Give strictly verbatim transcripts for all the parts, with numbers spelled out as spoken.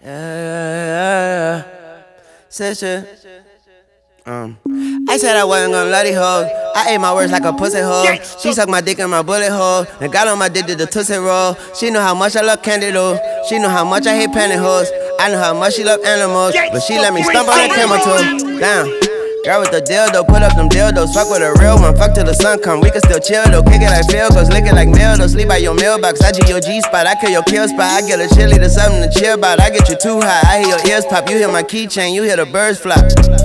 Yeah, said shit. Um, I said I wasn't gonna love these hoes. I ate my words like a pussy hole. She sucked my dick in my bullet hole. And got on my dick did the tootsie roll. She know how much I love candy though. She know how much I hate pantyhose. I know how much she love animals, but she let me stump on that camel toe. Damn. Girl with the dildo, put up them dildos. Fuck with a real one, fuck till the sun come. We can still chill though, kick it like field goals, lick it like mail though. Sleep by your mailbox, I G your G spot, I kill your kill spot. I get a chili to something to chill about. I get you too high, I hear your ears pop. You hear my keychain, you hear the birds flop.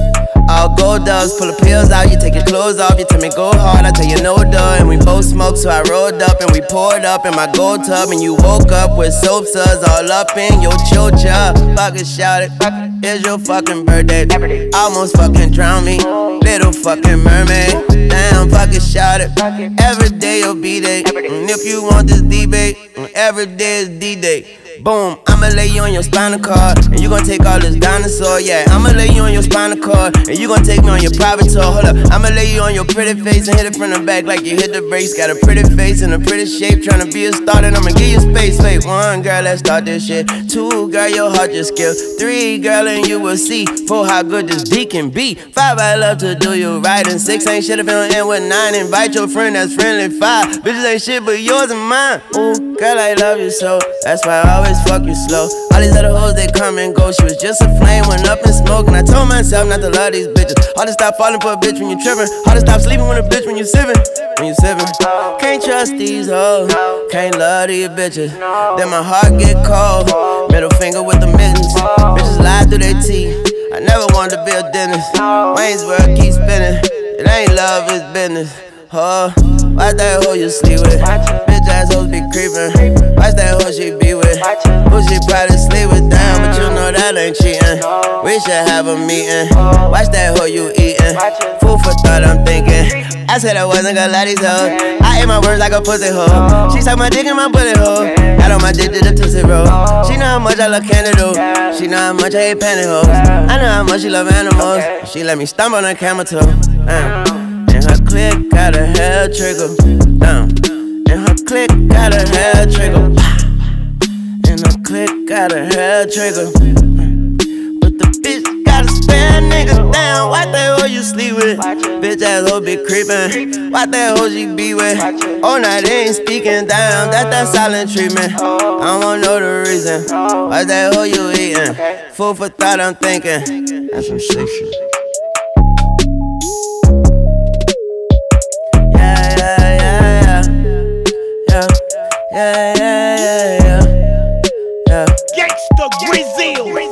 All gold doves, pull the pills out, you take your clothes off. You tell me go hard, I tell you no duh. And we both smoked, so I rolled up and we poured up in my gold tub. And you woke up with soap suds all up in your chocha. Fucking shout it, it's your fucking birthday. Almost fucking drown me, little fucking mermaid. Damn, fucking shout it, every day you'll be there. And if you want this debate, every day is D-Day. Boom, I'ma lay you on your spinal cord, and you gon' take all this dinosaur, yeah. I'ma lay you on your spinal cord, and you gon' take me on your private tour. Hold up, I'ma lay you on your pretty face and hit it from the back like you hit the brakes. Got a pretty face and a pretty shape, tryna be a star, then I'ma give you space. Wait, one, girl, let's start this shit. Two, girl, your heart just skill. Three, girl, and you will see. Four, how good this D can be. Five, I love to do you right. And six, ain't shit if it don't end with nine. Invite your friend that's friendly. Five, bitches ain't shit but yours and mine. Ooh, girl, I love you so, that's why I always fuck you slow. All these other hoes, they come and go. She was just a flame, went up in smoke. And I told myself not to love these bitches. Hard to stop falling for a bitch when you trippin'. Hard to stop sleeping with a bitch when you sippin'. When you sippin'. Can't trust these hoes, can't love these bitches. Then my heart get cold, middle finger with the mittens. Bitches lie through their teeth, I never wanted to be a dentist. Wayne's World keep spinning, it ain't love, it's business. Oh, watch that hoe you sleep with. Bitch ass hoes be creepin'. Watch that hoe she be with. Who she probably sleep with, damn, but you know that ain't cheatin'. We should have a meeting. Watch that hoe you eatin'. Food for thought, I'm thinking. I said I wasn't gonna lie these hoes. I ate my words like a pussy hoe. She sucked my dick in my bullet hole. Got on my dick did the tootsie roll. She know how much I love candy though. She know how much I hate pantyhose. I know how much she love animals. She let me stumble on a camel toe. Damn. And her click got a hair trigger, down. And her click got a hair trigger, and her click got a hair trigger. But the bitch got a spare nigga down. What the hoe you sleep with? Bitch ass hoe be creepin'. What the hoe she be with? Oh, now they ain't speaking down. That's that silent treatment. I don't wanna know the reason. What that hoe you eatin'? Food for thought, I'm thinking. That's some sick shit. Yeah, yeah, yeah, yeah, yeah. Gangsta Brazil.